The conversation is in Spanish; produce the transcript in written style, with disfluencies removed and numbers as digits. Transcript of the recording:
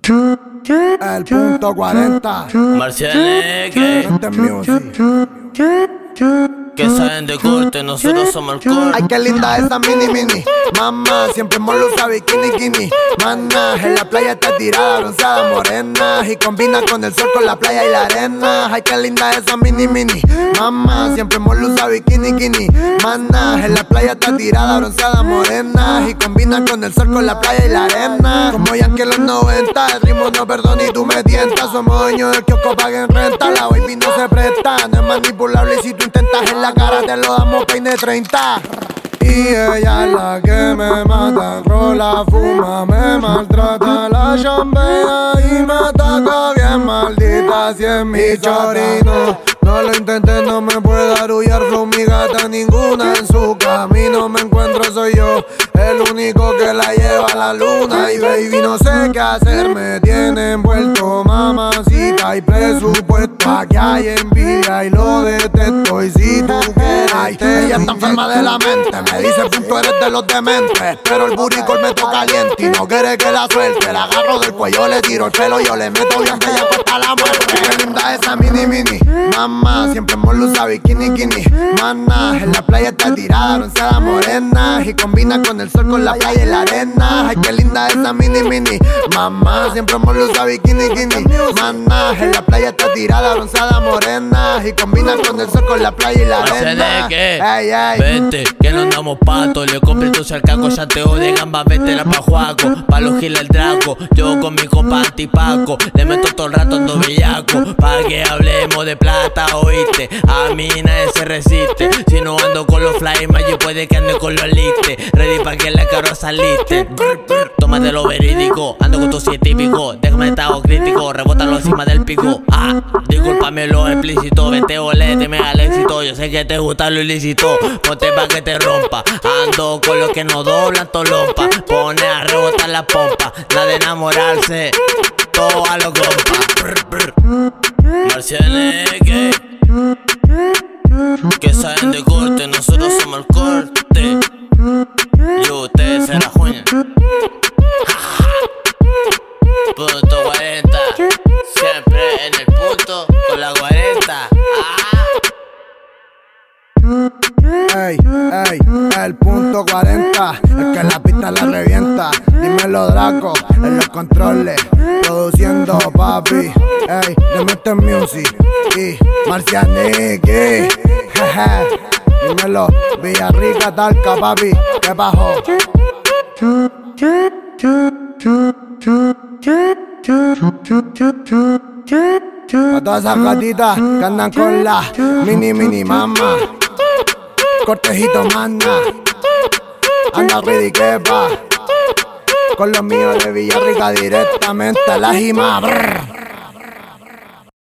El punto 40 Marcianeque, que saben de corte, nosotros somos el corte. Ay, qué linda esa mini. Mamá, siempre molo usa bikini. Mana, en la playa está tirada, bronceada, morena. Y combina con el sol, con la playa y la arena. Ay, qué linda esa mini. Mamá, siempre molo usa bikini. Mana, en la playa está tirada, bronceada, morena. Y combina con el sol, con la playa y la arena. Como ya que en los 90, el ritmo no perdona y tú me tientas. Somos dueños del kiosco, paguen renta. La baby no se presta, no es manipulable y si tú intentas en la cara te lo damos peine 30. Y ella es la que me mata, rola, fuma, me maltrata, la chambea y me ataca bien maldita si es mi chorino. No lo intenté, no me puede arullar, flow mi gata, ninguna en su camino me encuentro, soy yo el único que la lleva a la luna. Y baby no sé qué hacer, me tiene envuelto, mamacita, hay presupuesto, aquí hay envidia y lo detesto. Y si tú quieres, ella está enferma de la mente, me dice punto eres de los dementes, pero el buricol me toca caliente y no quiere que la suelte. La agarro del cuello, le tiro el pelo, yo le meto bien bella hasta la muerte. Qué linda esa mini. Mamá, siempre molo usa bikini. Mana, en la playa está tirada, bronceada, morena. Y combina con el sol, con la playa y la arena. Ay, qué linda esa mini. Mamá, siempre molo usa bikini. Mana, en la playa está tirada, bronceada, morena. Y combina con el sol, con la playa y la arena. Ey, vete, que no andamos pato. Le compré tu cercaco, chanteo de gamba, vete la pa' Juaco. Pa' los giles el draco, yo con mi compa antipaco. Le meto todo el rato ando bellaco, pa' que hablemos de plata, oíste. A mí nadie se resiste. Si no ando con los fly, más yo puede que ande con los listes. Ready pa' que la caro saliste. Tómate lo verídico, ando con tu científico. Déjame estado crítico, rebótalo encima del pico. Discúlpame lo explícito, vete olete, me al éxito. Yo sé que te gusta lo ilícito, ponte pa' que te rompa. Ando con los que no doblan tolompa. Pone a rebotar la pompa, nada de enamorarse, todo a los compas. Marcianeque, que saben de corte, nosotros somos el corte. Y ustedes se la juegan. Punto 40, siempre en el punto con la 40. Ey, el punto 40, es que la pista la revienta. Dímelo Draco, en los controles, produciendo papi. Ey, de Mr. Music y Marcianeque. Dímelo, Villarrica, Talca, papi, ¿qué bajó? A todas esas gatitas que andan con la mini mamá. Cortejito manda, anda ready que va. Con los míos de Villarrica directamente a la Jima.